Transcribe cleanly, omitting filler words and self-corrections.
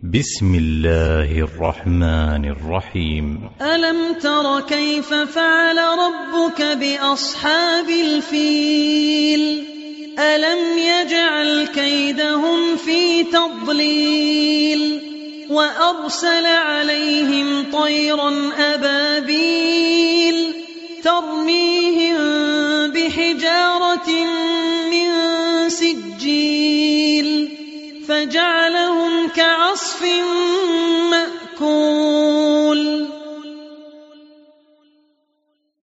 بسم الله الرحمن الرحيم. ألم تر كيف فعل ربك بأصحاب الفيل ألم يجعل كيدهم في تضليل وأرسل عليهم طيرا أبابيل ترميهم بحجارة من سجيل فجعلهم كعصف مأكول.